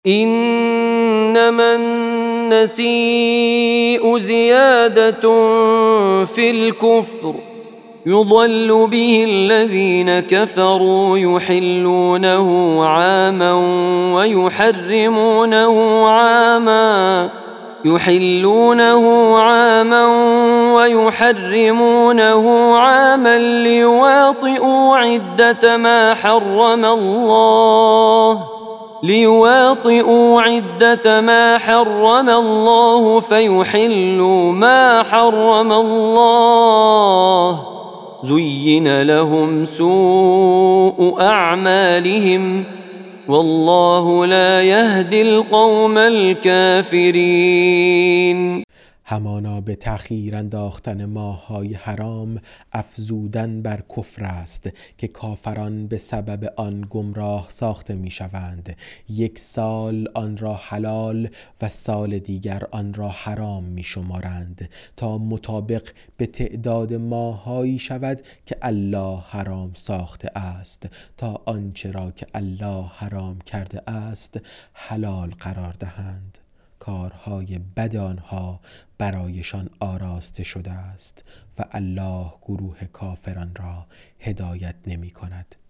إنما النسيء زيادة في الكفر يضل به الذين كفروا يحلونه عاما ويحرمونه عاما ليواطئوا عدة ما حرم الله فيحلوا ما حرم الله زين لهم سوء أعمالهم والله لا يهدي القوم الكافرين. همانا به تأخیر انداختن ماه‌های حرام افزودن بر کفر است که کافران به سبب آن گمراه ساخته می شوند. 1 سال آن را حلال و سال دیگر آن را حرام می شمارند تا مطابق به تعداد ماه‌هایی شود که الله حرام ساخته است، تا آنچه را که الله حرام کرده است حلال قرار دهند. کارهای بد آنها برایشان آراسته شده است و الله گروه کافران را هدایت نمی کند.